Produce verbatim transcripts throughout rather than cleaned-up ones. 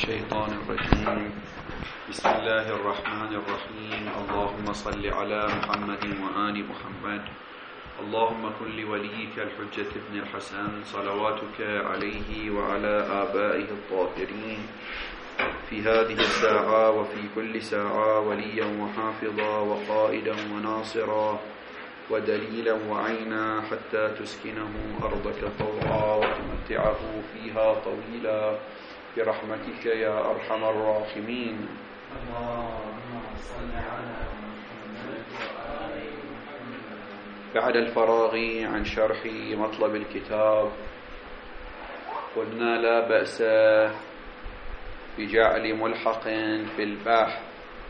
الشيطان الرجيم. بسم الله الرحمن الرحيم. اللهم صل على محمد وآل محمد. اللهم كن لوليك الحجة ابن الحسن صلواتك عليه وعلى آبائه الطاهرين في هذه الساعة وفي كل ساعة وليا وحافظا وقائدا وناصرا ودليلا وعينا حتى تسكنه أرضك طوعا وتمتعه فيها طويلا برحمتك يا أرحم الراحمين. اللهم صل على محمد وآل محمد. بعد الفراغ عن شرح مطلب الكتاب قلنا لا بأس بجعل ملحق في البحث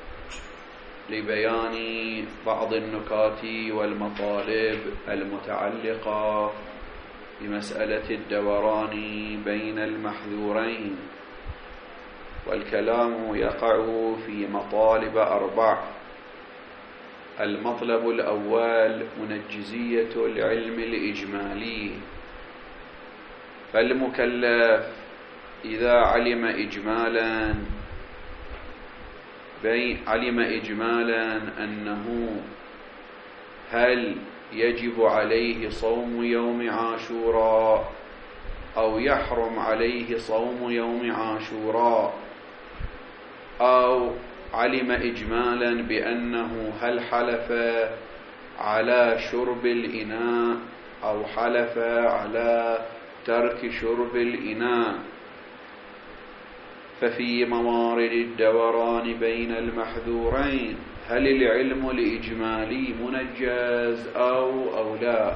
لبيان بعض النكات والمطالب المتعلقة بمسألة الدوران بين المحذورين، والكلام يقع في مطالب أربع. المطلب الأول منجزية العلم الإجمالي، فالمكلف إذا علم إجمالا علم إجمالا أنه هل يجب عليه صوم يوم عاشوراء أو يحرم عليه صوم يوم عاشوراء، أو علم إجمالا بأنه هل حلف على شرب الإناء أو حلف على ترك شرب الإناء، ففي موارد الدوران بين المحذورين هل العلم الإجمالي منجز أو أو لا؟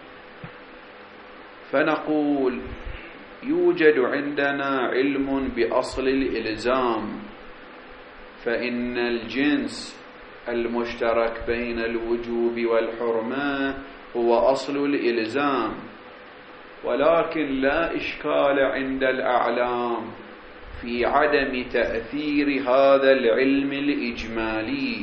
فنقول يوجد عندنا علم بأصل الإلزام، فإن الجنس المشترك بين الوجوب والحرمة هو أصل الإلزام، ولكن لا إشكال عند الأعلام في عدم تأثير هذا العلم الإجمالي،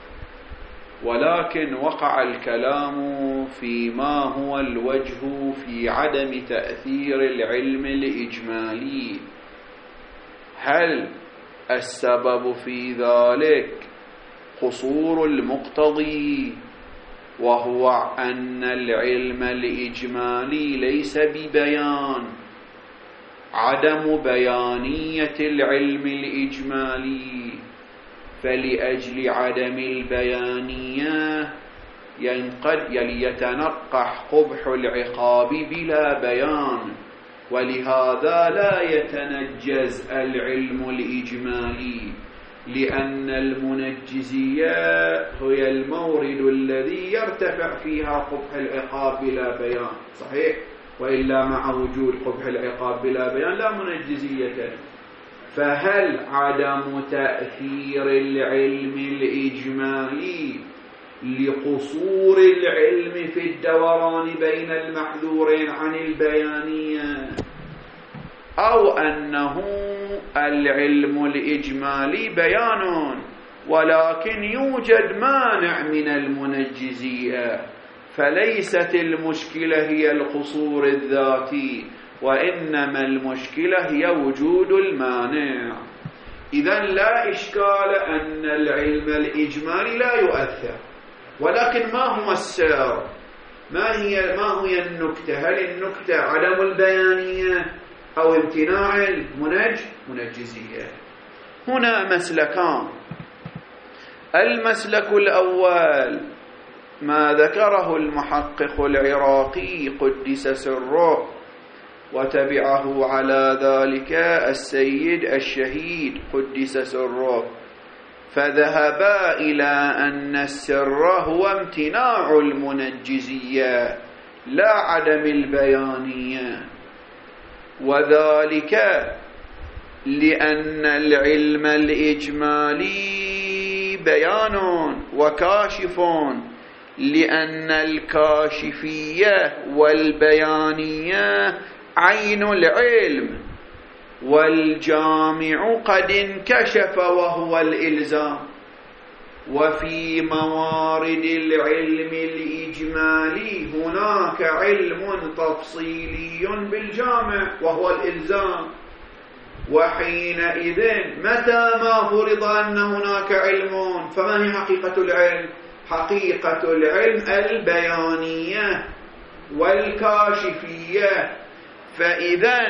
ولكن وقع الكلام فيما هو الوجه في عدم تأثير العلم الإجمالي. هل السبب في ذلك قصور المقتضي، وهو أن العلم الإجمالي ليس ببيان، عدم بيانية العلم الإجمالي، فلأجل عدم البيانية ينقد يتنقح قبح العقاب بلا بيان، ولهذا لا يتنجز العلم الإجمالي، لأن المنجزية هي المورد الذي يرتفع فيها قبح العقاب بلا بيان، صحيح؟ وإلا مع وجود قبح العقاب بلا بيان لا منجزية. فهل عدم تأثير العلم الإجمالي لقصور العلم في الدوران بين المحذورين عن البيانية، أو أنه العلم الإجمالي بيان ولكن يوجد مانع من المنجزية، فليست المشكلة هي القصور الذاتي، وإنما المشكلة هي وجود المانع. إذن لا إشكال أن العلم الإجمالي لا يؤثر، ولكن ما هو السر؟ ما هي ما هي النكتة؟ هل النكتة عدم البيانية أو امتناع المنج منجزية؟ هنا مسلكان. المسلك الأول ما ذكره المحقق العراقي قدس سره، وتبعه على ذلك السيد الشهيد قدس سره، فذهبا إلى أن السر هو امتناع المنجزية لا عدم البيانية، وذلك لأن العلم الإجمالي بيان وكاشف، لأن الكاشفية والبيانية عين العلم، والجامع قد انكشف وهو الإلزام. وفي موارد العلم الإجمالي هناك علم تفصيلي بالجامع وهو الإلزام، وحينئذ متى ما فرض أن هناك علم، فما هي حقيقة العلم؟ حقيقة العلم البيانية والكاشفية. فإذا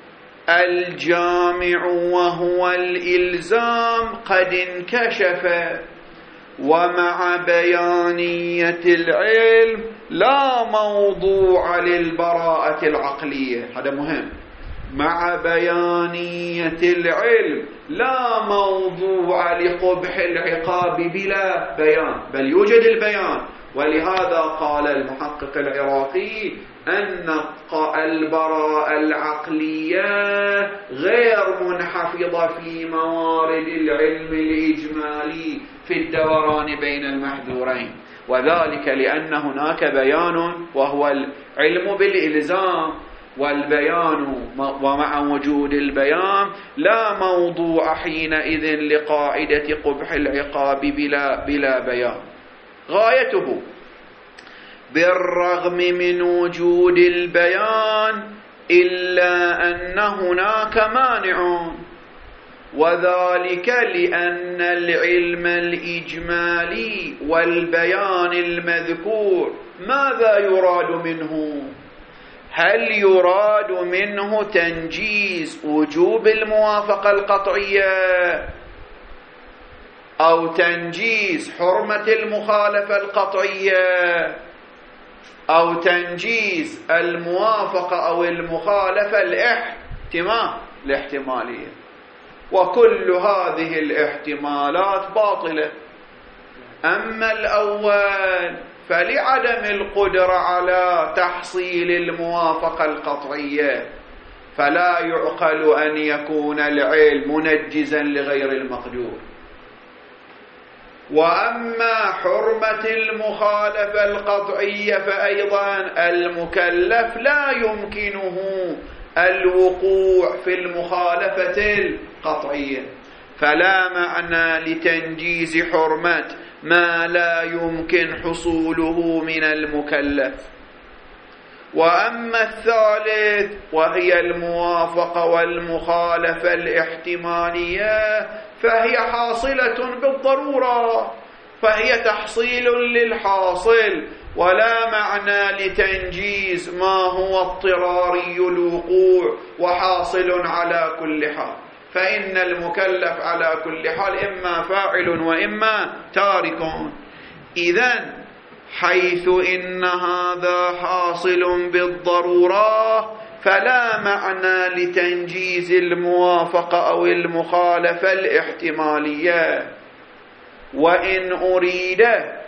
الجامع وهو الإلزام قد انكشف، ومع بيانية العلم لا موضوع للبراءة العقلية. هذا مهم. مع بيانية العلم لا موضوع لقبح العقاب بلا بيان، بل يوجد البيان. ولهذا قال المحقق العراقي أن البراءة العقلية غير منحفظة في موارد العلم الإجمالي في الدوران بين المحذورين، وذلك لأن هناك بيان وهو العلم بالإلزام، والبيان ومع وجود البيان لا موضوع حينئذ لقاعدة قبح العقاب بلا, بلا بيان. غايته بالرغم من وجود البيان إلا أن هناك مانع، وذلك لأن العلم الإجمالي والبيان المذكور ماذا يراد منه؟ هل يراد منه تنجيز وجوب الموافقة القطعية، أو تنجيز حرمة المخالفة القطعية، أو تنجيز الموافقة أو المخالفة الاحتمال الاحتمالية؟ وكل هذه الاحتمالات باطلة. أما الأول فلعدم القدرة على تحصيل الموافقة القطعية، فلا يعقل أن يكون العلم منجزا لغير المقدور. وأما حرمة المخالفة القطعية فأيضا المكلف لا يمكنه الوقوع في المخالفة القطعية، فلا معنى لتنجيز حرمة ما لا يمكن حصوله من المكلف. وأما الثالث وهي الموافقة والمخالفة الاحتمالية فهي حاصلة بالضرورة، فهي تحصيل للحاصل، ولا معنى لتنجيز ما هو اضطراري الوقوع وحاصل على كل حال، فإن المكلف على كل حال إما فاعل وإما تارك. إذن حيث إن هذا حاصل بالضرورة فلا معنى لتنجيز الموافقة أو المخالفة الاحتمالية. وإن أريد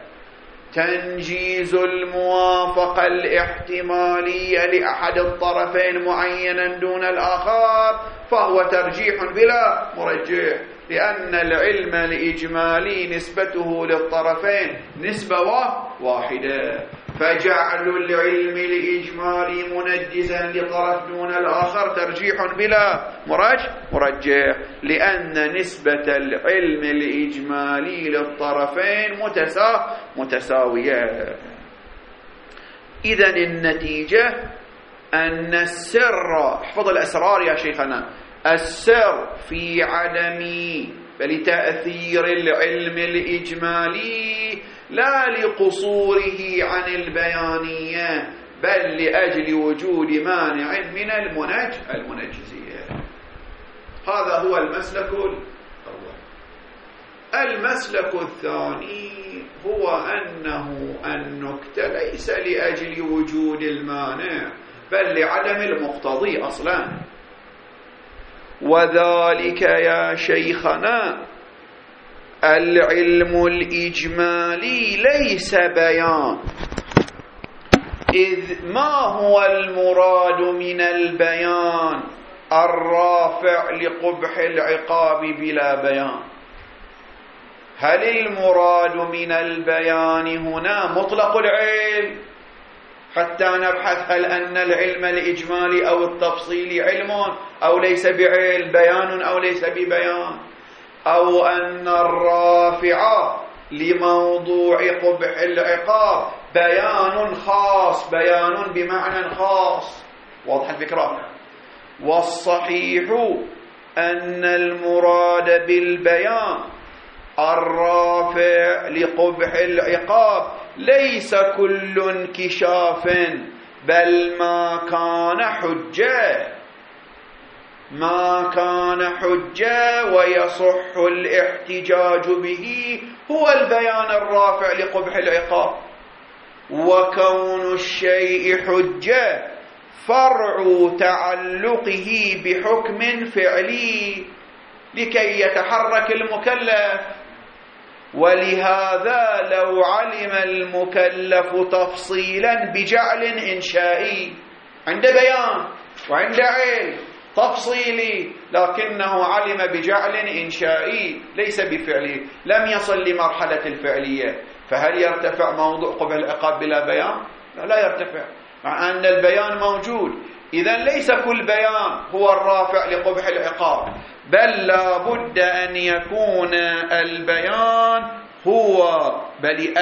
تنجيز الموافقة الاحتمالية لأحد الطرفين معينا دون الآخر فهو ترجيح بلا مرجح، لأن العلم الإجمالي نسبته للطرفين نسبة واحدة، فجعل العلم الإجمالي منجزا لطرف دون الآخر ترجيح بلا مرجح، لأن نسبة العلم الإجمالي للطرفين متسا متساوية. إذن النتيجة أن السر، احفظ الأسرار يا شيخنا، السر في عدم بل تأثير العلم الإجمالي لا لقصوره عن البيانية، بل لأجل وجود مانع من المنج المنجزية. هذا هو المسلك الأول. المسلك الثاني هو أنه النكتة ليس لأجل وجود المانع بل لعدم المقتضي أصلا، وذلك يا شيخنا العلم الإجمالي ليس بيان، إذ ما هو المراد من البيان الرافع لقبح العقاب بلا بيان؟ هل المراد من البيان هنا مطلق العلم حتى نبحث هل أن العلم الإجمالي أو التفصيلي علم أو ليس بعلم، بيان أو ليس ببيان، أو أن الرافع لموضوع قبح العقاب بيان خاص، بيان بمعنى خاص؟ واضح الفكرة؟ والصحيح أن المراد بالبيان الرافع لقبح العقاب ليس كل انكشاف بل ما كان حجة ما كان حجة ويصح الاحتجاج به هو البيان الرافع لقبح العقاب. وكون الشيء حجة فرع تعلقه بحكم فعلي لكي يتحرك المكلف. ولهذا لو علم المكلف تفصيلا بجعل إنشائي عند بيان وعند علم تفصيلي لكنه علم بجعل إنشائي ليس بفعلي لم يصل لمرحلة الفعلية، فهل يرتفع موضوع قبح العقاب بلا بيان؟ لا, لا يرتفع، مع أن البيان موجود. إذن ليس كل بيان هو الرافع لقبح العقاب، بل لا بد أن يكون البيان هو بل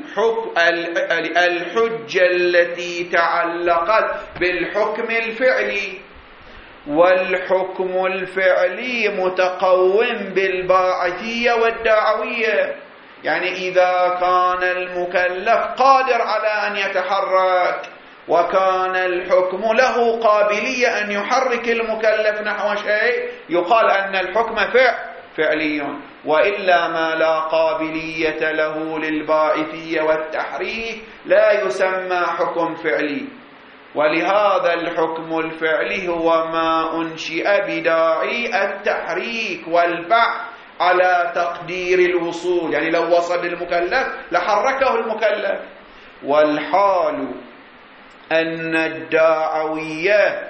الحجة التي تعلقت بالحكم الفعلي، والحكم الفعلي متقوم بالباعثية والدعوية. يعني إذا كان المكلف قادر على أن يتحرك وكان الحكم له قابلية أن يحرك المكلف نحو شيء يقال أن الحكم فعل فعلي، وإلا ما لا قابلية له للباعثية والتحريك لا يسمى حكم فعلي. ولهذا الحكم الفعلي هو ما أنشئ بداعي التحريك والبعث على تقدير الوصول، يعني لو وصل المكلف لحركه المكلف. والحال أن الداعوية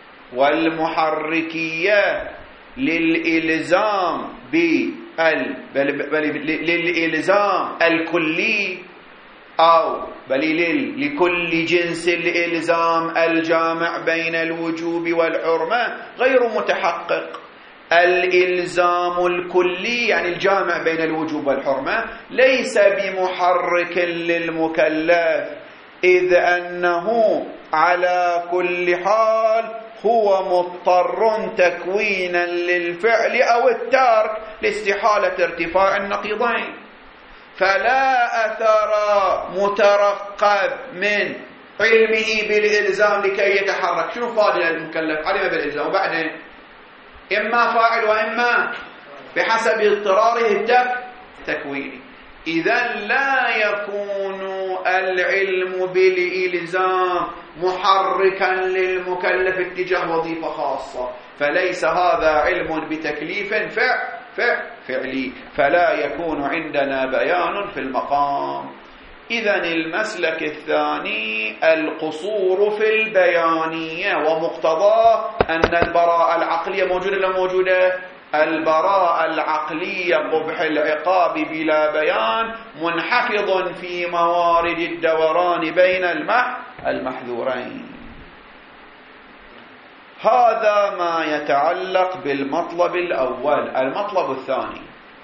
والمحركية للإلزام بال للإلزام الكلي أو بل لكل جنس الإلزام الجامع بين الوجوب والحرمة غير متحقق. الإلزام الكلي يعني الجامع بين الوجوب والحرمة ليس بمحرك للمكلف، إذ أنه على كل حال هو مضطر تكوينا للفعل أو الترك لاستحالة ارتفاع النقيضين، فلا أثر مترقب من علمه بالإلزام لكي يتحرك. شنو فاضل المكلف؟ علم بالإلزام وبعدين إما فاعل وإما بحسب اضطراره التكويني. إذن لا يكون العلم بالإلزام محركا للمكلف اتجاه وظيفة خاصة، فليس هذا علم بتكليف فعل فعلي، فلا يكون عندنا بيان في المقام. إذن المسلك الثاني القصور في البيانية، ومقتضاه أن البراءة العقلية موجودة ولا موجودة؟ البراءة العقلية قبح العقاب بلا بيان منحفظ في موارد الدوران بين المحذورين. هذا ما يتعلق بالمطلب الأول. المطلب الثاني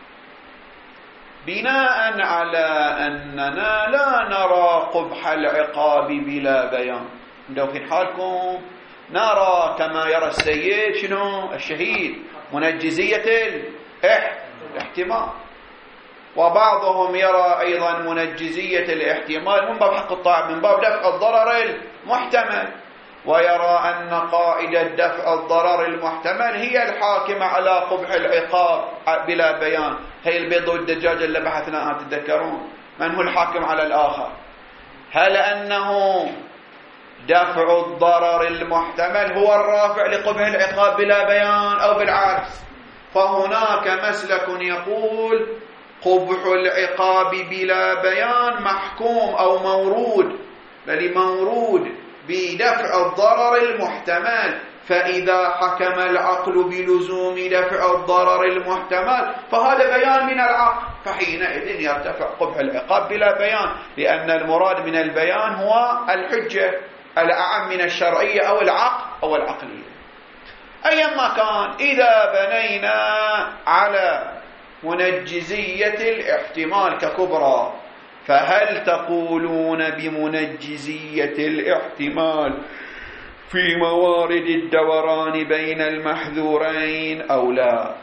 بناء على أننا لا نرى قبح العقاب بلا بيان، لو في حالكم نرى كما يرى السيد شنو الشهيد منجزية الاحتمال، وبعضهم يرى أيضا منجزية الاحتمال من باب حق الطاعة من باب دفع الضرر المحتمل، ويرى أن قاعدة دفع الضرر المحتمل هي الحاكمة على قبح العقاب بلا بيان. هي البيض والدجاج اللي بحثنا عنها تتذكرون، من هو الحاكم على الآخر؟ هل أنه دفع الضرر المحتمل هو الرافع لقبح العقاب بلا بيان أو بالعكس؟ فهناك مسلك يقول قبح العقاب بلا بيان محكوم أو مورود، بل مورود بدفع الضرر المحتمل، فإذا حكم العقل بلزوم دفع الضرر المحتمل فهذا بيان من العقل، فحينئذ يرتفع قبح العقاب بلا بيان، لأن المراد من البيان هو الحجة الأعم من الشرعية أو العقل أو العقلية. أيما كان، إذا بنينا على منجزية الاحتمال ككبرى، فهل تقولون بمنجزية الاحتمال في موارد الدوران بين المحذورين أو لا.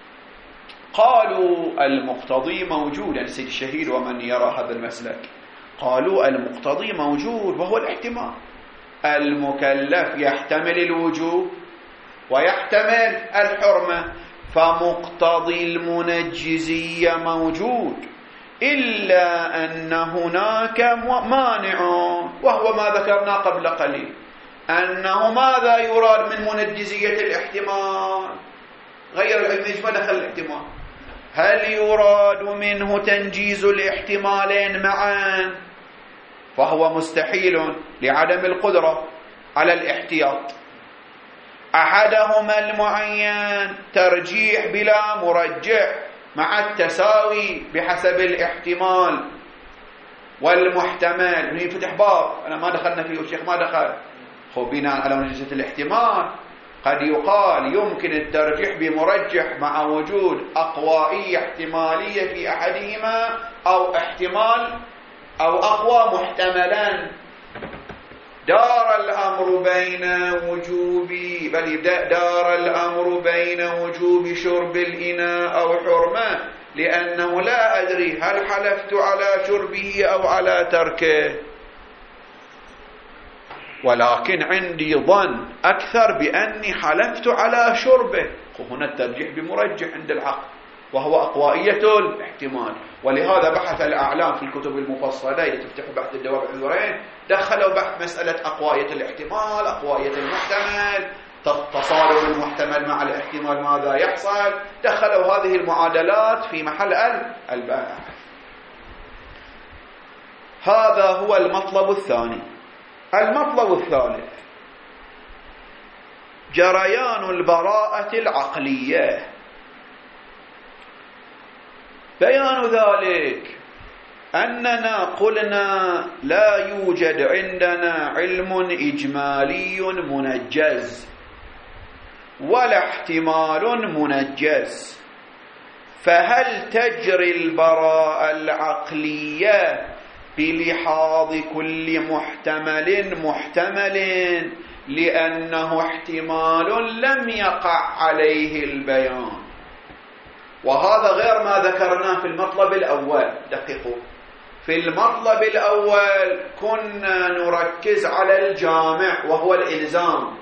قالوا المقتضي موجود، يعني سيد الشهيد ومن يرى هذا المسلك قالوا المقتضي موجود وهو الاحتمال. المكلف يحتمل الوجوب ويحتمل الحرمة، فمقتضي المنجزية موجود، إلا أن هناك مانع وهو ما ذكرنا قبل قليل، أنه ماذا يراد من منجزية الاحتمال؟ غير العلم ما دخل الاحتمال، هل يراد منه تنجيز الاحتمالين معا؟ فهو مستحيل لعدم القدرة على الاحتياط. أحدهما المعين ترجيح بلا مرجح مع التساوي بحسب الاحتمال، والمحتمل من يفتح باب أنا ما دخلنا فيه والشيخ ما دخل، خو بناء على منجزة الاحتمال قد يقال يمكن الترجيح بمرجح مع وجود أقوائية احتمالية في أحدهما، أو احتمال أو أقوى محتملان. دار الأمر بين وجوب بل دار الأمر بين وجوب شرب الإناء أو حرمة، لأنه لا أدري هل حلفت على شربه أو على تركه، ولكن عندي ظن أكثر بأني حلفت على شربه. هنا الترجيح بمرجح عند العقل وهو أقوائية الاحتمال. ولهذا بحث الأعلام في الكتب المفصلة، إذا تفتحوا بحث الدواب العذرين دخلوا بحث مسألة أقوائية الاحتمال، أقوائية المحتمل، تصادم المحتمل مع الاحتمال ماذا يحصل، دخلوا هذه المعادلات في محل البحث. هذا هو المطلب الثاني. المطلب الثالث جريان البراءة العقلية. بيان ذلك أننا قلنا لا يوجد عندنا علم إجمالي منجز ولا احتمال منجز، فهل تجري البراءة العقلية بلحاظ كل محتمل محتمل لأنه احتمال لم يقع عليه البيان؟ وهذا غير ما ذكرناه في المطلب الأول. دقيقوا، في المطلب الأول كنا نركز على الجامع وهو الإلزام،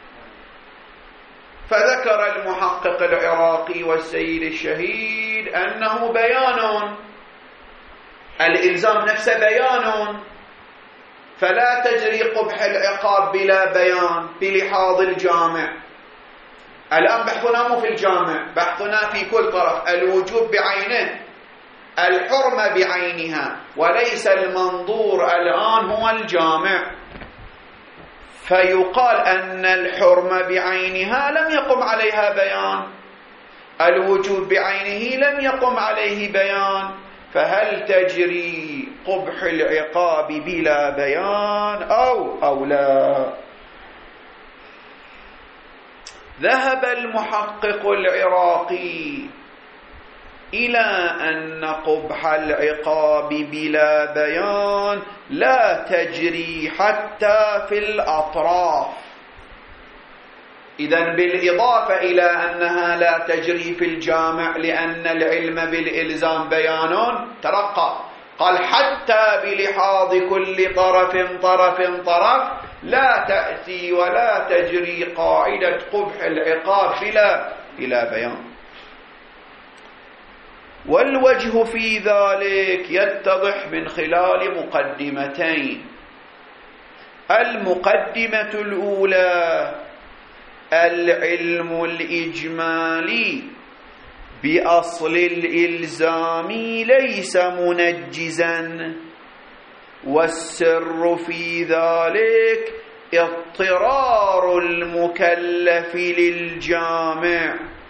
فذكر المحقق العراقي والسيد الشهيد أنه بيان، الإلزام نفسه بيان، فلا تجري قبح العقاب بلا بيان بلحاظ الجامع. الآن بحثنا مو في الجامع، بحثنا في كل طرف، الوجوب بعينه، الحرمة بعينها، وليس المنظور الآن هو الجامع. فيقال أن الحرمة بعينها لم يقم عليها بيان، الوجوب بعينه لم يقم عليه بيان، فهل تجري قبح العقاب بلا بيان أو أو لا؟ ذهب المحقق العراقي إلى أن قبح العقاب بلا بيان لا تجري حتى في الأطراف. إذن بالإضافة إلى أنها لا تجري في الجامع لأن العلم بالإلزام بيان، ترقى قال حتى بلحاظ كل طرف طرف طرف لا تأتي ولا تجري قاعدة قبح العقاب بلا بلا بيان. والوجه في ذلك يتضح من خلال مقدمتين. المقدمة الأولى: العلم الإجمالي بأصل الإلزام ليس منجزا، والسر في ذلك اضطرار المكلف للجامع،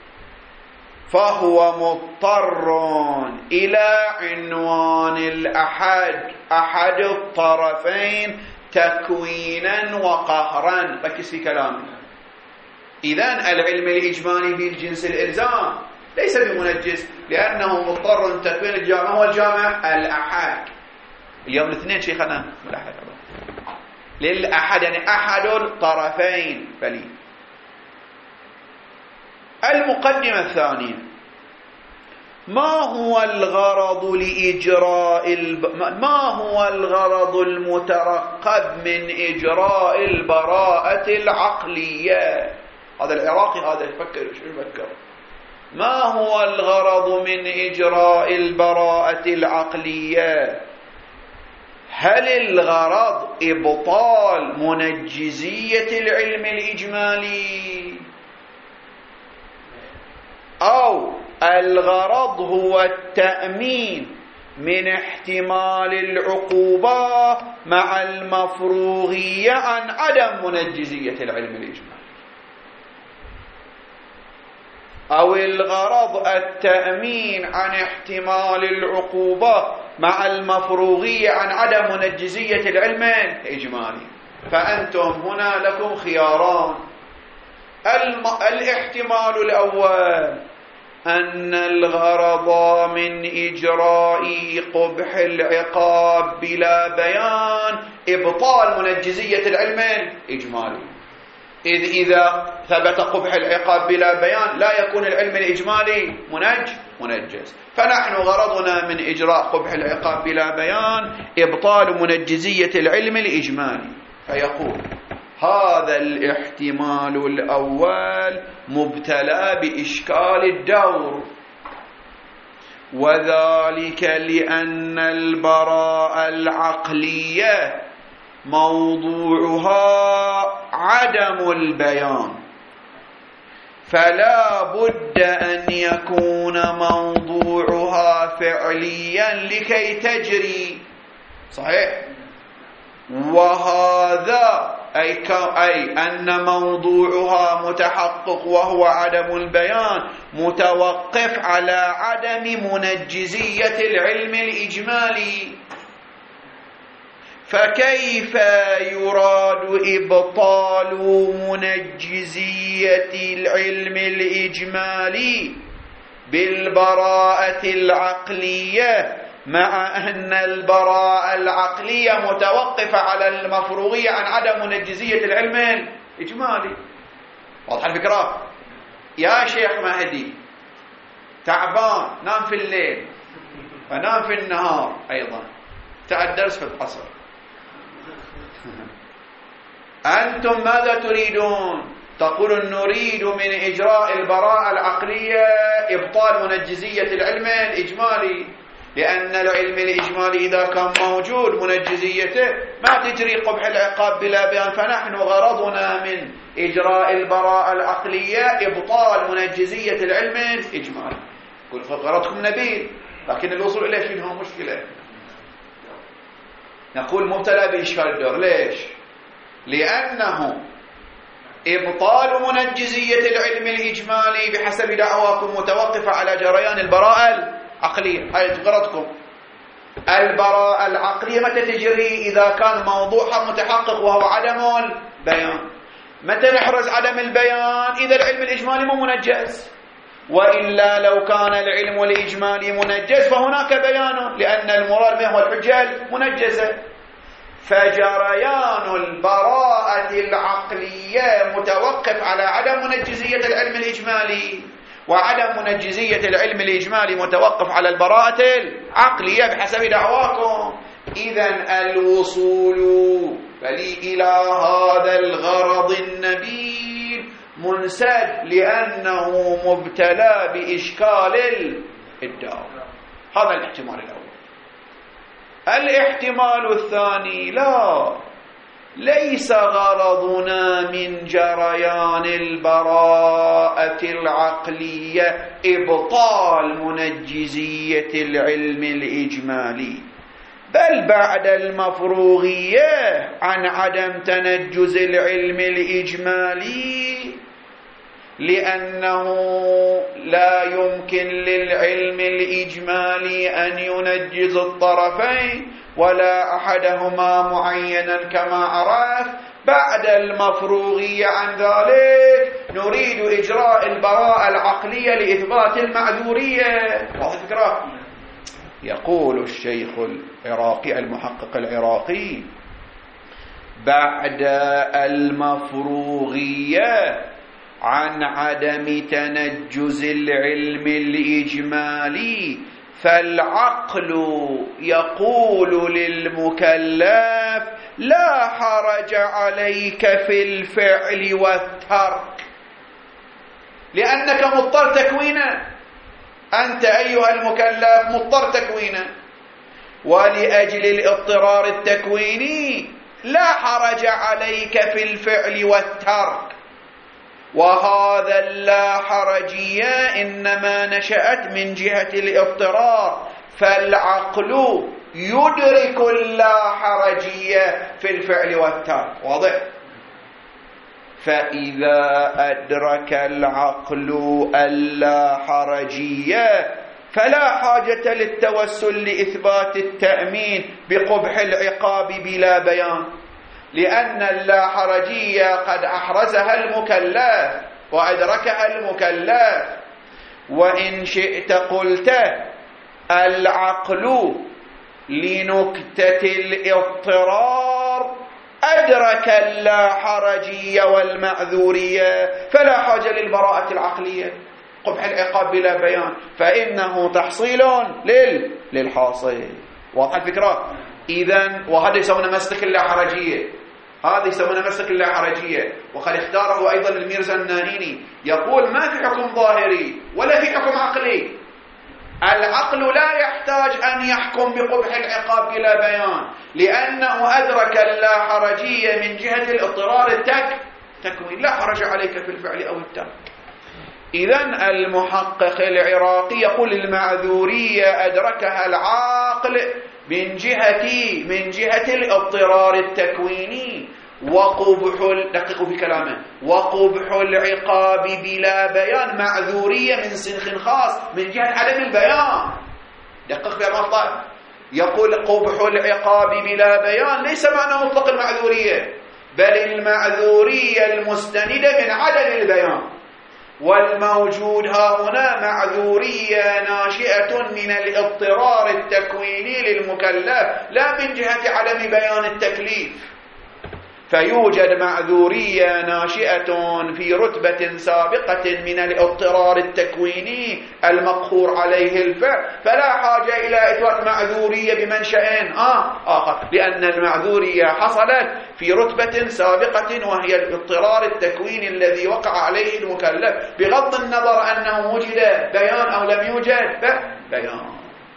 فهو مضطر إلى عنوان الأحد أحد الطرفين تكوينا وقهرا. ركز في كلامنا. إذن العلم الإجمالي بالجنس الإلزام ليس بمنجز لأنه مضطر تكوين الجامع. هو الجامع الأحد. اليوم الاثنين شيخنا الأحد للأحد يعني أحد الطرفين فلي. المقدمة الثانية: ما هو الغرض لإجراء الب... ما هو الغرض المترقب من إجراء البراءة العقلية؟ هذا العراقي هذا يفكر شو يفكر. ما هو الغرض من إجراء البراءة العقلية؟ هل الغرض إبطال منجزية العلم الإجمالي، أو الغرض هو التأمين من احتمال العقوبة مع المفروغية عن عدم منجزية العلم الإجمالي؟ أو الغرض التأمين عن احتمال العقوبة مع المفروغية عن عدم منجزية العلم الإجمالي؟ فأنتم هنا لكم خياران. الم... الاحتمال الأول أن الغرض من إجراء قبح العقاب بلا بيان إبطال منجزية العلم الإجمالي، إذ إذا ثبت قبح العقاب بلا بيان لا يكون العلم الإجمالي منج منجز. فنحن غرضنا من إجراء قبح العقاب بلا بيان إبطال منجزية العلم الإجمالي. فيقول هذا الاحتمال الأول مبتلى بإشكال الدور، وذلك لأن البراءة العقلية موضوعها عدم البيان، فلا بد أن يكون موضوعها فعليا لكي تجري. صحيح؟ وهذا أي, أي أن موضوعها متحقق وهو عدم البيان متوقف على عدم منجزية العلم الإجمالي. فكيف يراد إبطال منجزية العلم الإجمالي بالبراءة العقلية مع أن البراءة العقلية متوقفة على المفروغية عن عدم منجزية العلم الإجمالي؟ واضح الفكرة؟ يا شيخ مهدي تعبان نام في الليل ونام في النهار أيضا، تعال درس في العصر. أنتم ماذا تريدون؟ تقولون نريد من إجراء البراءة العقلية إبطال منجزية العلم الإجمالي، لأن العلم الإجمالي إذا كان موجود منجزيته ما تجري قبح العقاب بلا بيان. فنحن غرضنا من إجراء البراءة العقلية إبطال منجزية العلم الإجمالي. قل غرضكم نبيل، لكن الوصول إليه شنو مشكلة. نقول مبتلى بإشكال الدور. ليش؟ لأنه إبطال منجزية العلم الإجمالي بحسب دعواكم متوقفة على جريان البراءة العقلية. هاي غرضكم. البراءة العقلية متى تجري؟ إذا كان موضوعها متحقق وهو عدم البيان. متى نحرز عدم البيان؟ إذا العلم الإجمالي مو منجز، وإلا لو كان العلم الإجمالي منجز فهناك بيان، لأن المراد ما هو الحجة المنجزة. فجريان البراءة العقلية متوقف على عدم منجزية العلم الإجمالي، وعدم منجزية العلم الإجمالي متوقف على البراءة العقلية بحسب دعواكم. إذن الوصول فلي إلى هذا الغرض النبيل منسد لأنه مبتلى بإشكال الدار. هذا الاحتمال الأول. الاحتمال الثاني: لا، ليس غرضنا من جريان البراءة العقلية إبطال منجزية العلم الإجمالي، بل بعد المفروغية عن عدم تنجز العلم الإجمالي، لأنه لا يمكن للعلم الإجمالي أن ينجز الطرفين ولا أحدهما معينا كما عرف. بعد المفروغية عن ذلك نريد إجراء البراءة العقلية لإثبات المعذورية. واضح الفكرة؟ يقول الشيخ العراقي المحقق العراقي: بعد المفروغية عن عدم تنجز العلم الإجمالي، فالعقل يقول للمكلف لا حرج عليك في الفعل والترك، لأنك مضطر تكوينه، أنت أيها المكلف مضطر تكوينه، ولأجل الاضطرار التكويني لا حرج عليك في الفعل والترك. وهذا اللا حرجية إنما نشأت من جهة الاضطرار، فالعقل يدرك اللا حرجية في الفعل والترك. واضح؟ فإذا أدرك العقل اللا حرجية فلا حاجة للتوسل لإثبات التأمين بقبح العقاب بلا بيان، لأن اللا حرجية قد أحرزها المكلف وأدركها المكلف. وإن شئت قلت العقل لنكتة الاضطرار أدرك اللا حرجية والمعذورية، فلا حاجة للبراءة العقلية قبح العقاب بلا بيان، فإنه تحصيل لل... للحاصل. واضح الفكرة؟ إذن وهذا يسمونه مسلك اللا حرجية، هذا يسمونه مسلك اللا حرجية، وقد اختاره أيضا الميرزا النائيني، يقول ما في حكم ظاهري ولا في حكم عقلي، العقل لا يحتاج أن يحكم بقبح العقاب بلا بيان، لأنه أدرك اللا حرجية من جهة الاضطرار التك تكوين، لا حرج عليك في الفعل أو الترك. إذن المحقق العراقي يقول المعذورية أدركها العاقل من جهة من جهة الاضطرار التكويني، وقبح دققوا في كلامه، وقبح العقاب بلا بيان معذورية من سنخ خاص من جهة عدم البيان. دقق في المطلب، يقول قبح العقاب بلا بيان ليس معنى مطلق المعذورية، بل المعذورية المستندة من عدم البيان، والموجود ها هنا معذورية ناشئة من الاضطرار التكويني للمكلف لا من جهة عدم بيان التكليف. فيوجد معذورية ناشئة في رتبة سابقة من الاضطرار التكويني المقهور عليه الفعل، فلا حاجة إلى إثبات معذورية بمنشأ آه آخر، لأن المعذورية حصلت في رتبة سابقة وهي الاضطرار التكويني الذي وقع عليه المكلف، بغض النظر أنه وجد بيان أو لم يوجد بيان.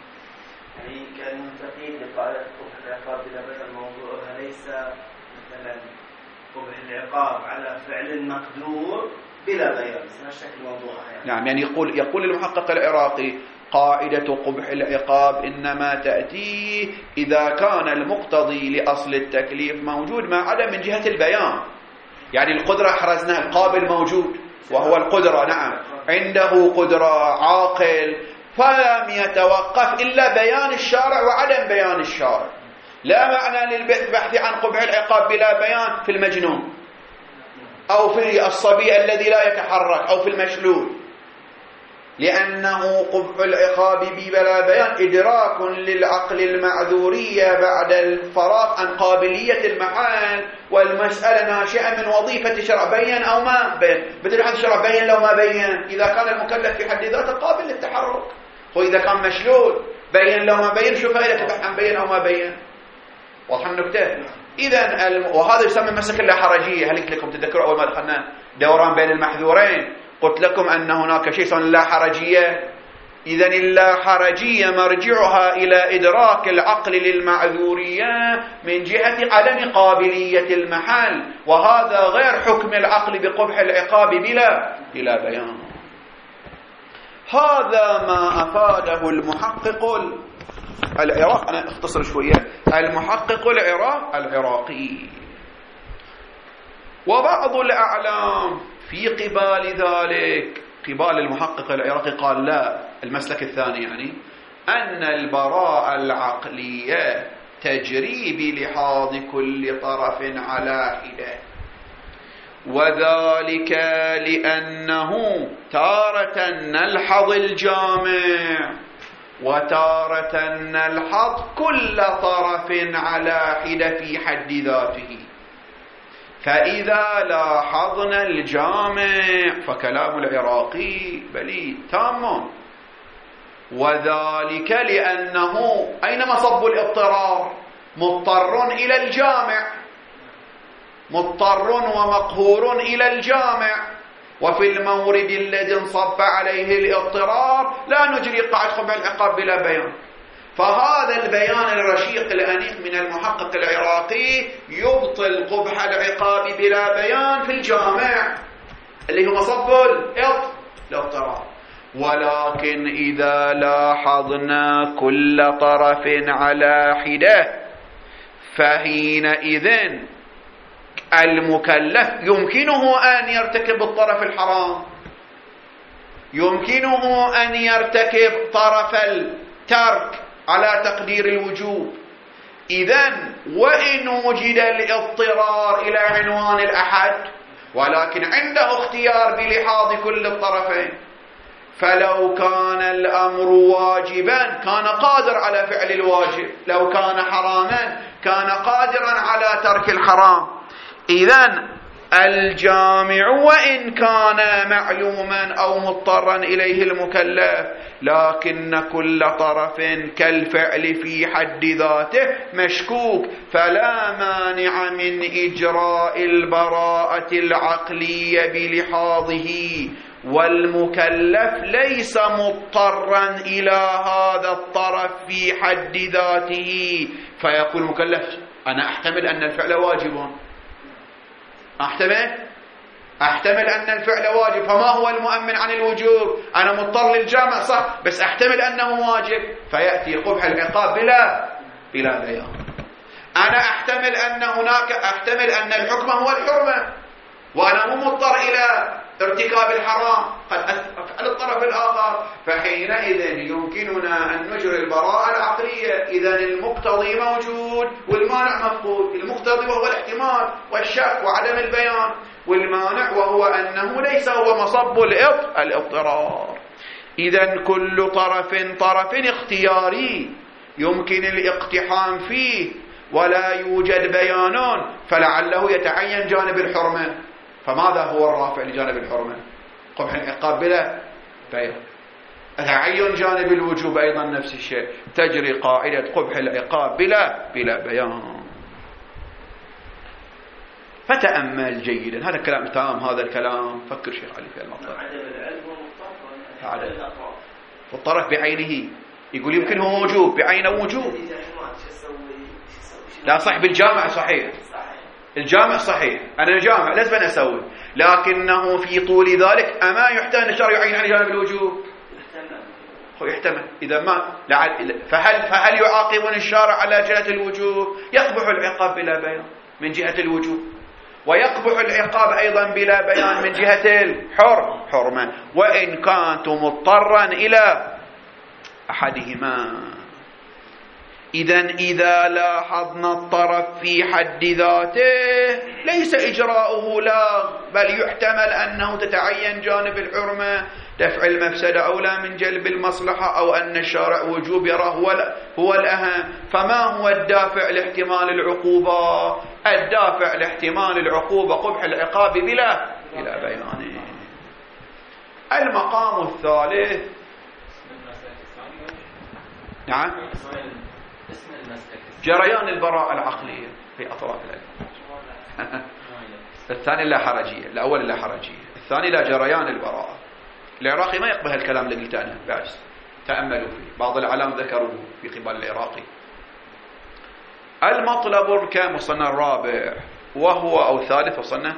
يعني كان تقييد لقاعدة قبح العقاب بلا بيان موضوعها ليس مثلا قبح العقاب على فعل مقدور بلا بيان، هذا شكل موضوعها يعني. نعم، يعني يقول يقول المحقق العراقي قاعدة قبح العقاب إنما تأتي إذا كان المقتضي لأصل التكليف موجود مع عدم من جهة البيان. يعني القدرة حرزناها، القابل موجود وهو القدرة، نعم عنده قدرة عاقل، فلم يتوقف إلا بيان الشارع وعدم بيان الشارع. لا معنى للبحث عن قبح العقاب بلا بيان في المجنون أو في الصبي الذي لا يتحرك أو في المشلول، لأنه قبح العقاب بلا بيان إدراك للعقل المعذورية بعد الفراغ عن قابلية المحال، والمسألة ناشئة من وظيفة شرع بين أو ما بين. بدل حد شرع بين لو ما بين، إذا كان المكلف في حد ذاته قابل للتحرك، وإذا كان مشلول بين لو ما بين، شو فائدة البحث عن بين أو ما بين؟ واضح النكتة؟ إذن الم... وهذا يسمى مسلك اللا حرجية. هل قلت لكم تذكروا أول ما دخلنا دوران بين المحذورين قلت لكم أن هناك شيء اسمه اللا حرجية؟ إذن اللا حرجية مرجعها إلى إدراك العقل للمعذورية من جهة عدم قابلية المحل، وهذا غير حكم العقل بقبح العقاب بلا بلا بيان. هذا ما أفاده المحقق العراق. أنا أختصر شوية. المحقق العراق العراقي وبعض الأعلام في قبال ذلك، قبال المحقق العراقي، قال لا، المسلك الثاني يعني أن البراءة العقلية تجري بلحاظ كل طرف على حدة، وذلك لأنه تارة نلحظ الجامع وتارة نلحظ كل طرف على حدة في حد ذاته. فإذا لاحظنا الجامع فكلام العراقي بليد تام، وذلك لأنه أين مصب الاضطرار؟ مضطر إلى الجامع، مضطر ومقهور إلى الجامع، وفي المورد الذي انصب عليه الاضطرار لا نجري قاعدة قبح العقاب بلا بيان. فهذا البيان الرشيق الأنيق من المحقق العراقي يبطل قبح العقاب بلا بيان في الجامع اللي هو مصب الاضطرار. ولكن إذا لاحظنا كل طرف على حدة فحينئذ المكلف يمكنه أن يرتكب الطرف الحرام، يمكنه أن يرتكب طرف الترك على تقدير الوجوب. إذن وإن وجد الاضطرار إلى عنوان الأحد ولكن عنده اختيار بلحاظ كل الطرفين، فلو كان الأمر واجبا كان قادر على فعل الواجب، لو كان حراما كان قادرا على ترك الحرام. إذن الجامع وإن كان معلوما أو مضطرا إليه المكلف، لكن كل طرف كالفعل في حد ذاته مشكوك، فلا مانع من إجراء البراءة العقلية بلحاظه، والمكلف ليس مضطرا إلى هذا الطرف في حد ذاته. فيقول المكلف أنا أحتمل أن الفعل واجب، أحتمل أحتمل أن الفعل واجب، فما هو المؤمن عن الوجوب؟ أنا مضطر للجامع صح، بس أحتمل أنه واجب، فيأتي قبح العقاب بلا بلا بيان. أنا أحتمل أن هناك أحتمل أن الحكم هو الحرمة وأنا مو مضطر إلى ارتكاب الحرام، قد أفعل الطرف الآخر، فحينئذ يمكننا أن نجري البراءة العقلية. إذن المقتضي موجود والمانع مفقود. المقتضي وهو الاحتمال والشك وعدم البيان، والمانع وهو أنه ليس هو مصب الاضطرار. إذن كل طرف طرف اختياري يمكن الاقتحام فيه ولا يوجد بيان، فلعله يتعين جانب الحرمة. فماذا هو الرافع لجانب الحرمة؟ قبح العقاب بلا بيان. تعين جانب الوجوب أيضا نفس الشيء، تجري قاعدة قبح العقاب بلا بلا بيان. فتأمل جيدا، هذا كلام تام، هذا الكلام فكر شيخ علي في المطلب. عدم العلم والمطلب والطرف بعينه يقول يمكن هو وجوب بعينه وجوب. لا صح بالجامع صحيح، الجامع صحيح، أنا الجامع لازم أنا أسوي، لكنه في طول ذلك أما يحتمل الشرع يعين على جانب الوجوب؟ هو يحتمل. إذا ما فهل فهل يعاقبون الشارع على جهة الوجوب؟ يقبح العقاب بلا بيان من جهة الوجوب، ويقبح العقاب أيضا بلا بيان من جهة الحر حرمة، وإن كنت مضطرا إلى أحدهما. إذن إذا لاحظنا الطرف في حد ذاته ليس إجراؤه لا، بل يحتمل أنه تتعين جانب الحرمة، دفع المفسدة أولى من جلب المصلحة، أو أن الشارع وجوب يراه هو, هو الأهم. فما هو الدافع لاحتمال العقوبة؟ الدافع لاحتمال العقوبة قبح العقاب بلا بلا بيان. المقام الثالث نعم جريان البراءة العقلية في أطراف العلم. الثاني لا حرجية، الأول لا حرجية، الثاني لا جريان البراءة. العراقي ما يقبل هالكلام اللي قلت أنا، بس تأملوا فيه، بعض العلام ذكروه في قبال العراقي. المطلب كم وصلنا الرابع وهو أو ثالث وصلنا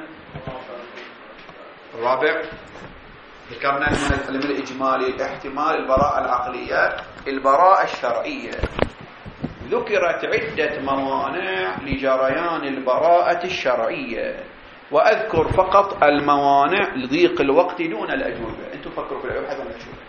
الرابع. ذكرنا من العلم الإجمالي احتمال البراءة العقلية البراءة الشرعية. ذكرت عدة موانع لجريان البراءة الشرعية، وأذكر فقط الموانع لضيق الوقت دون الأجوبة. أنتم فكروا في الأبحاث عن الأجوبة.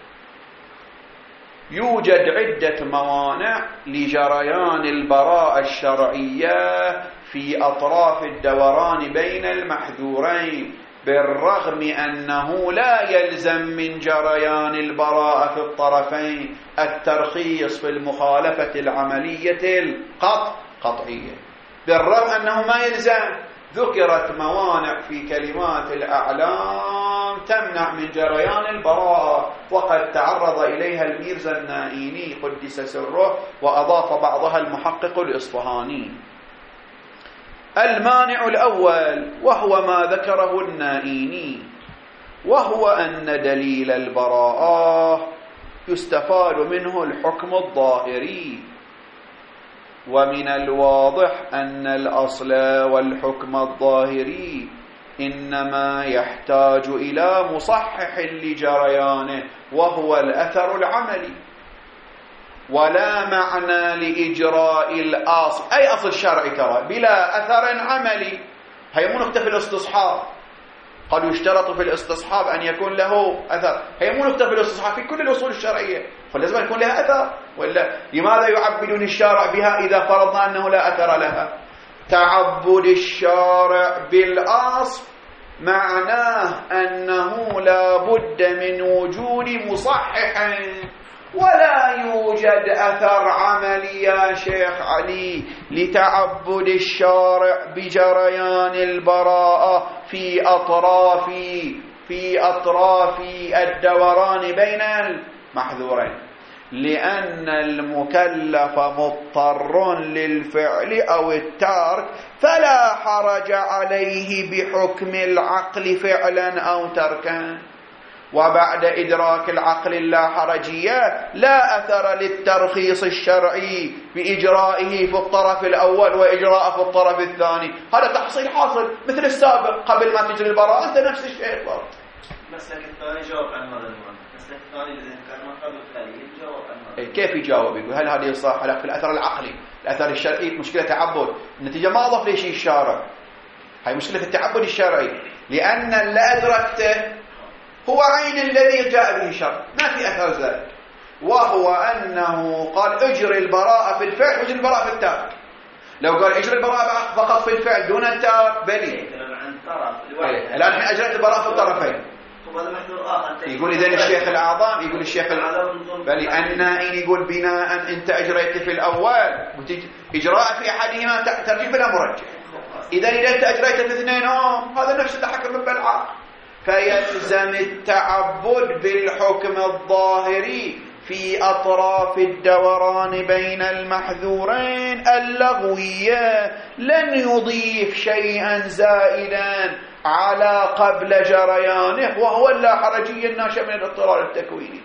يوجد عدة موانع لجريان البراءة الشرعية في أطراف الدوران بين المحذورين، بالرغم أنه لا يلزم من جريان البراءة في الطرفين الترخيص في المخالفة العملية القطعية، بالرغم أنه ما يلزم، ذكرت موانع في كلمات الأعلام تمنع من جريان البراءة، وقد تعرض إليها الميرزا النائيني قدس سره، وأضاف بعضها المحقق الإصفهاني. المانع الأول وهو ما ذكره النائيني، وهو أن دليل البراءة يستفاد منه الحكم الظاهري، ومن الواضح أن الأصل والحكم الظاهري إنما يحتاج إلى مصحح لجريانه، وهو الأثر العملي، ولا معنى لإجراء الأصل، أي أصل شرعي ترى بلا أثر عملي. هي مو نكتة في الاستصحاب، قد يشترط في الاستصحاب أن يكون له أثر، هي مو نكتة في الاستصحاب في كل الأصول الشرعية، فلازم يكون لها أثر، ولا لماذا يعبدون الشارع بها إذا فرضنا أنه لا أثر لها؟ تعبد الشارع بالأصل معناه أنه لا بد من وجود مصحح، ولا يوجد أثر عملي يا شيخ علي لتعبد الشارع بجريان البراءة في أطراف في أطراف الدوران بين المحذورين، لأن المكلف مضطر للفعل أو الترك، فلا حرج عليه بحكم العقل فعلا أو تركا. وبعد إدراك العقل اللاحرجية لا أثر للترخيص الشرعي بإجرائه في الطرف الأول وإجراءه في الطرف الثاني، هذا تحصيل حاصل مثل السابق قبل ما تجري البراءة، أنت نفس الشيء برضه. المسلك الثاني جاوب عن هذا المعنى، المسلك الثاني الذي ذكرناه قبل قليل جاوب عن هذا. كيف يجاوب؟ يقول هل هذه صح لك في الأثر العقلي؟ الأثر الشرعي مشكلة تعبد، النتيجة ما أضاف لي شيء الشارع، هاي مشكلة التعبد الشرعي، لأن اللي أدركته هو عين الذي جاء به الشرع، ما في أثر ذلك، وهو أنه قال اجري البراءة في الفعل واجري البراءة في الترك. لو قال اجري البراءة فقط في الفعل دون الترك بلي، الآن احنا أجريت البراءة في الطرفين. يقول إذن الشيخ الأعظم يقول الشيخ الأعظم بلي النائين يقول بناء أنت أجريت في الأول إجراء في أحدهما ترجيح بلا مرجح، إذا إذا أنت أجريت في اثنينهم هذا نفس التحكم بالعقل، فيلزم التعبد بالحكم الظاهري في أطراف الدوران بين المحذورين اللغوية، لن يضيف شيئا زائدا على قبل جريانه، وهو اللاحرجي الناشئ من الاضطرار التكويني.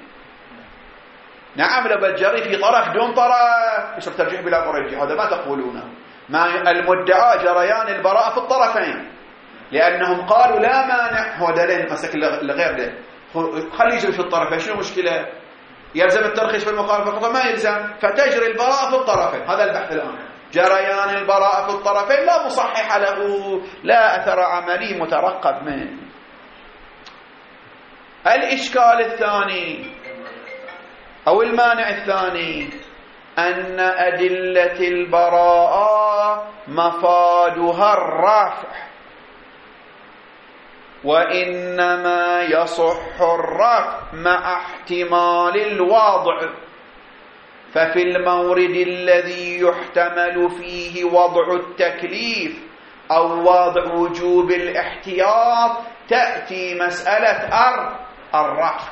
نعم لو بتجري في طرف دون طرف يصير ترجيح بلا مرجح، هذا ما تقولونه، ما المدعى جريان البراءة في الطرفين، لأنهم قالوا لا مانع، هو دليل مسك الغير ده خلي يجري في الطرفين، شنو المشكلة؟ يلزم الترخيص في المخالفة فقط؟ ما يلزم، فتجري البراءة في الطرفين، هذا البحث الآن، جريان البراءة في الطرفين لا مصحح له، لا أثر عملي مترقب منه. الإشكال الثاني أو المانع الثاني أن أدلة البراءة مفادها الرفع، وإنما يصح الرفع مع احتمال الوضع، ففي المورد الذي يحتمل فيه وضع التكليف أو وضع وجوب الاحتياط تأتي مسألة الرفع،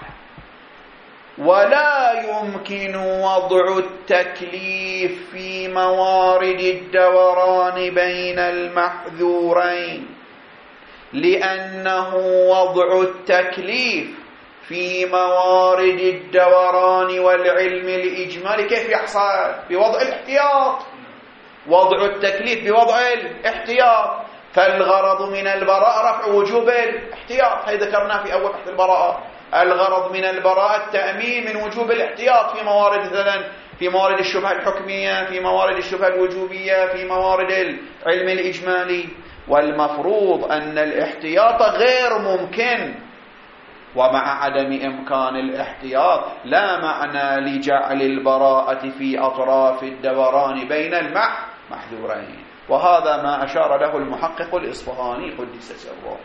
ولا يمكن وضع التكليف في موارد الدوران بين المحذورين، لأنه وضع التكليف في موارد الدوران والعلم الإجمالي كيف يحصل؟ بوضع الاحتياط، وضع التكليف بوضع الاحتياط، فالغرض من البراءة رفع وجوب الاحتياط، هذا ذكرناه في أول بحث البراءة، الغرض من البراءة التأمين من وجوب الاحتياط في موارد مثلا في موارد الشبهة الحكمية، في موارد الشبهة الوجوبية، في موارد العلم الإجمالي، والمفروض أن الاحتياط غير ممكن، ومع عدم إمكان الاحتياط لا معنى لجعل البراءة في أطراف الدوران بين المحذورين، وهذا ما أشار له المحقق الإصفهاني قدس سره.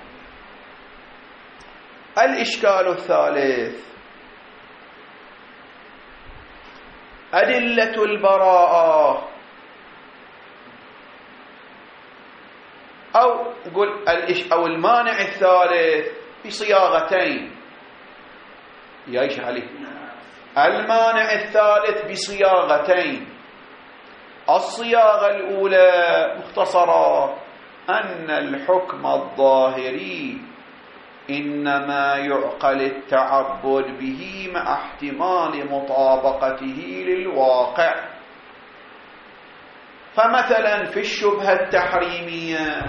الإشكال الثالث أدلة البراءة، أو يقول أو المانع الثالث بصياغتين. يعيش عليه المانع الثالث بصياغتين. الصياغة الأولى مختصرة أن الحكم الظاهري إنما يعقل التعبد به مع احتمال مطابقته للواقع. فمثلا في الشبهة التحريمية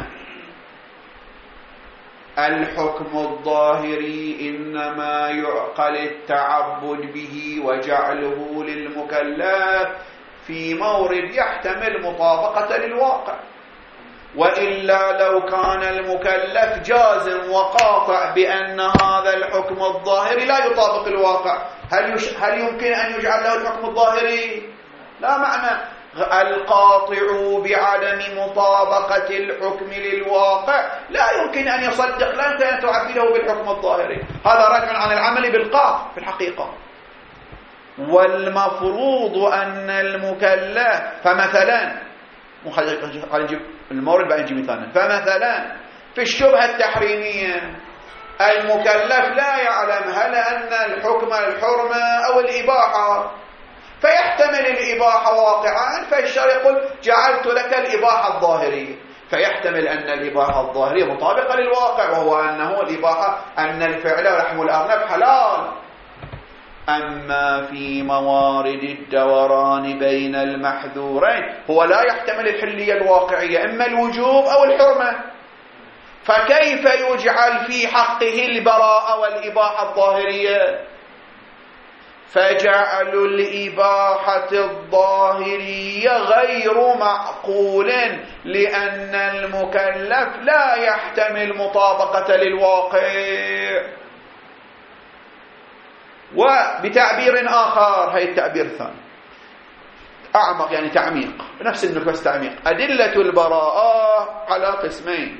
الحكم الظاهري إنما يعقل التعبد به وجعله للمكلف في مورد يحتمل مطابقة للواقع، وإلا لو كان المكلف جازم وقاطع بأن هذا الحكم الظاهري لا يطابق الواقع، هل, يش... هل يمكن أن يجعل له الحكم الظاهري؟ لا معنى. القاطع بعدم مطابقة الحكم للواقع لا يمكن أن يصدق، لا يمكن أن تعبده بالحكم الظاهري. هذا راجع عن العمل بالقاطع في الحقيقة. والمفروض أن المكلف، فمثلا نجيب المورد بعد نجيب مثالا، فمثلا في الشبهة التحريمية المكلف لا يعلم هل أن الحكم الحرمة أو الإباحة، فيحتمل الإباحة واقعا، فالشرع يقول جعلت لك الإباحة الظاهرية، فيحتمل أن الإباحة الظاهرية مطابقة للواقع، وهو أنه الإباحة أن الفعل ولحم الأرنب حلال. أما في موارد الدوران بين المحذورين هو لا يحتمل الحلية الواقعية، إما الوجوب أو الحرمة، فكيف يجعل في حقه البراءة والإباحة الظاهرية؟ فجعل الإباحة الظاهرية غير معقول لأن المكلف لا يحتمل مطابقة للواقع. وبتعبير آخر، هي التعبير الثاني أعمق، يعني تعميق، نفس النفس تعميق. أدلة البراءة على قسمين: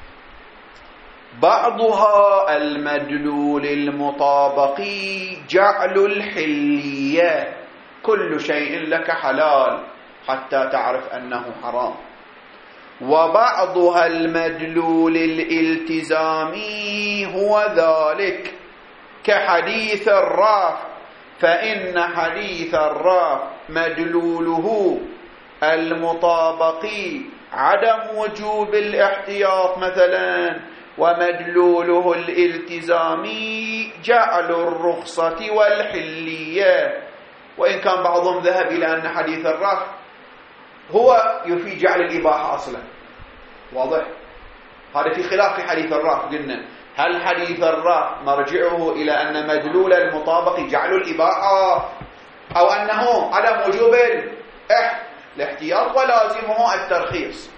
بعضها المدلول المطابقي جعل الحلية، كل شيء لك حلال حتى تعرف أنه حرام، وبعضها المدلول الالتزامي هو ذلك كحديث الرافع، فإن حديث الرافع مدلوله المطابقي عدم وجوب الاحتياط مثلا، ومدلوله الالتزامي جعل الرخصة والحلية. وإن كان بعضهم ذهب إلى أن حديث الرافع هو يفيد جعل الإباحة أصلا، واضح؟ هذا في خلاف في حديث الرافع. قلنا هل حديث الرافع مرجعه إلى أن مدلول المطابق جعل الإباحة، أو أنه عدم وجوب الاحتياط ولازمه الترخيص؟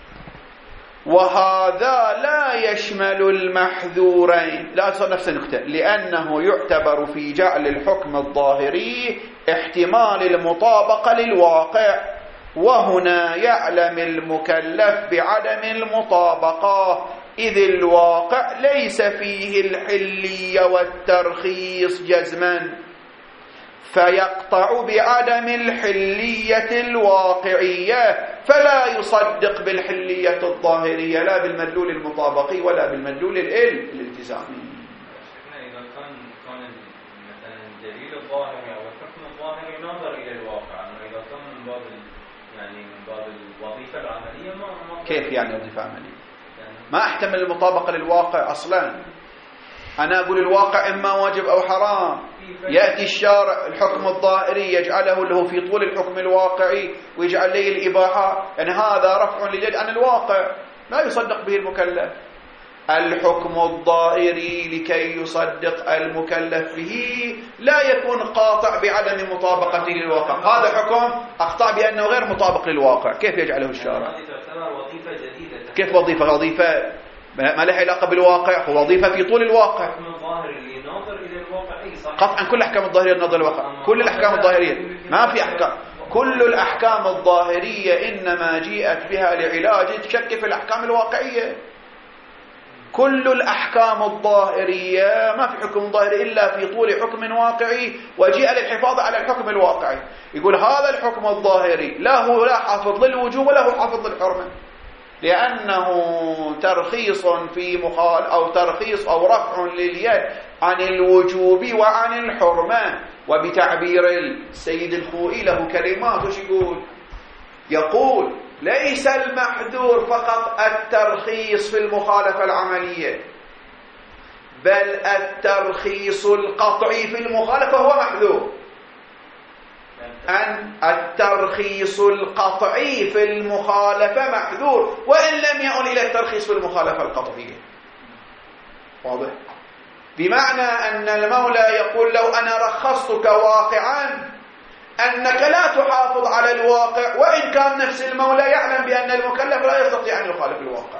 وهذا لا يشمل المحذورين، لا تصير نفس النكتة، لأنه يعتبر في جعل الحكم الظاهري احتمال المطابقة للواقع، وهنا يعلم المكلف بعدم المطابقة، إذ الواقع ليس فيه الحلية والترخيص جزما، فيقطع بعدم الحلية الواقعية، فلا يصدق بالحلية الظاهرية لا بالمدلول المطابقي ولا بالمدلول الالتزامي. إذا كان كان مثلا الدليل الظاهري أو الحكم الظاهري نظر إلى الواقع، إذا كان من باب يعني من باب الوظيفة العملية ما كيف يعني وظيفة عملية؟ ما احتمل المطابقة للواقع أصلا. أنا أقول الواقع إما واجب أو حرام، يأتي الشارع الحكم الظاهري يجعله له في طول الحكم الواقعي ويجعل لي الإباحة، يعني هذا رفع لليد عن الواقع، لا يصدق به المكلف. الحكم الظاهري لكي يصدق المكلف به لا يكون قاطع بعدم مطابقته للواقع، هذا حكم أقطع بأنه غير مطابق للواقع، كيف يجعله الشارع؟ هذه تعتبر وظيفة جديدة. كيف وظيفة؟ وظيفة ما لها علاقة بالواقع، هو وظيفة في طول الواقع. الحكم الظاهري اللي ناظر إلى الواقع أي صح؟ قطعا كل أحكام الظاهرية ناظر الواقع، كل الأحكام الظاهرية ما في أحكام، كل الأحكام الظاهرية إنما جيءت بها لعلاج الشك في الأحكام الواقعية. كل الأحكام الظاهرية ما في حكم ظاهري إلا في طول حكم واقعي، وجيء للحفاظ على الحكم الواقعي. يقول هذا الحكم الظاهري لا هو لا حافظ للوجوب ولا هو حافظ للحرمة، لأنه ترخيص في مخال أو ترخيص أو رفع لليد عن الوجوب وعن الحرمة. وبتعبير السيد الخوئي له كلمات وش يقول؟ يقول ليس المحذور فقط الترخيص في المخالفة العملية، بل الترخيص القطعي في المخالفة هو محذور. أن الترخيص القطعي في المخالفة محذور وإن لم يؤل إلى الترخيص في المخالفة القطعية. واضح؟ بمعنى أن المولى يقول لو أنا رخصتك واقعا أنك لا تحافظ على الواقع، وإن كان نفس المولى يعلم بأن المكلف لا يستطيع أن يخالف الواقع.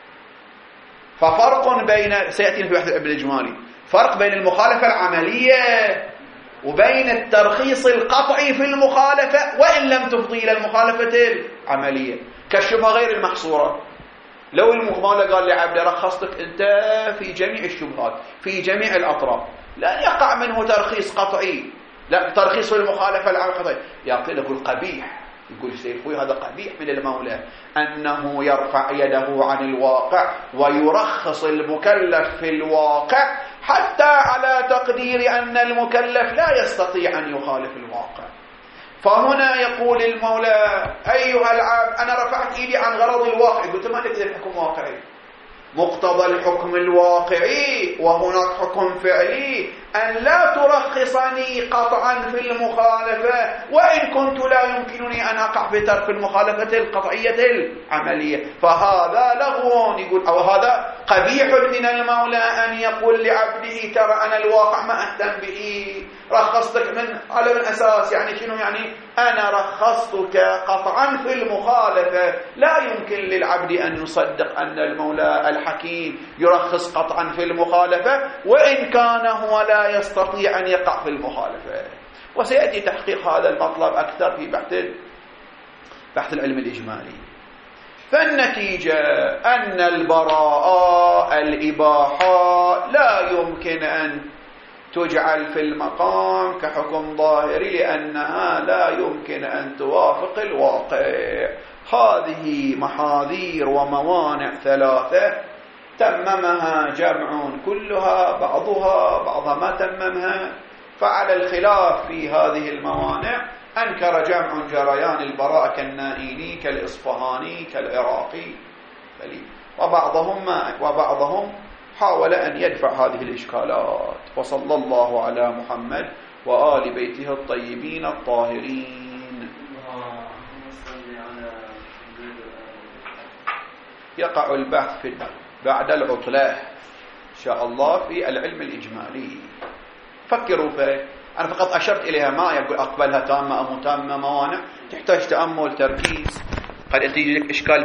ففرق بين، سيأتينا في بحث العلم الإجمالي، فرق بين المخالفة العملية وبين الترخيص القطعي في المخالفة وإن لم تفضي إلى المخالفة العملية. كالشبهة غير المحصورة، لو المولى قال لعبد رخصتك أنت في جميع الشبهات في جميع الأطراف، لا يقع منه ترخيص قطعي، لا ترخيص في المخالفة العملية. يقول لك القبيح، يقول سيفوي هذا قبيح من المولى أنه يرفع يده عن الواقع ويرخص المكلف في الواقع حتى على تقدير أن المكلف لا يستطيع أن يخالف الواقع. فهنا يقول المولى أيها العبد أنا رفعت إيدي عن غرض الواقع، قلت ما لك الحكم واقعي، مقتضى الحكم الواقعي وهناك حكم فعلي أن لا ترخصني قطعا في المخالفة وإن كنت لا يمكنني أن أقع بترك المخالفة القطعية العملية. فهذا لغو، يقول أو هذا قبيح من المولى أن يقول لعبده ترى أنا الواقع ما أهتم به، رخصتك من على من أساس، يعني شنو؟ يعني أنا رخصتك قطعا في المخالفة. لا يمكن للعبد أن يصدق أن المولى الحكيم يرخص قطعا في المخالفة وإن كان هو لا يستطيع أن يقع في المخالفة. وسيأتي تحقيق هذا المطلب أكثر في بحث بحث العلم الإجمالي. فالنتيجة أن البراءة الإباحة لا يمكن أن تجعل في المقام كحكم ظاهري لأنها لا يمكن أن توافق الواقع. هذه محاذير وموانع ثلاثة تممها جمع كلها بعضها بعضها ما تممها. فعلى الخلاف في هذه الموانع أنكر جمع جريان البراءة كالنائيني كالإصفهاني كالعراقي، وبعضهم ما وبعضهم حاول أن يدفع هذه الإشكالات. وصلى الله على محمد وآل بيته الطيبين الطاهرين. يقع البحث في بعد العطلة إن شاء الله في العلم الإجمالي. فكروا فيه، أنا فقط أشرت إليها، ما يقول أقبلها تامة أو متامة، موانع تحتاج تأمل تركيز، قد تيجي لك إشكال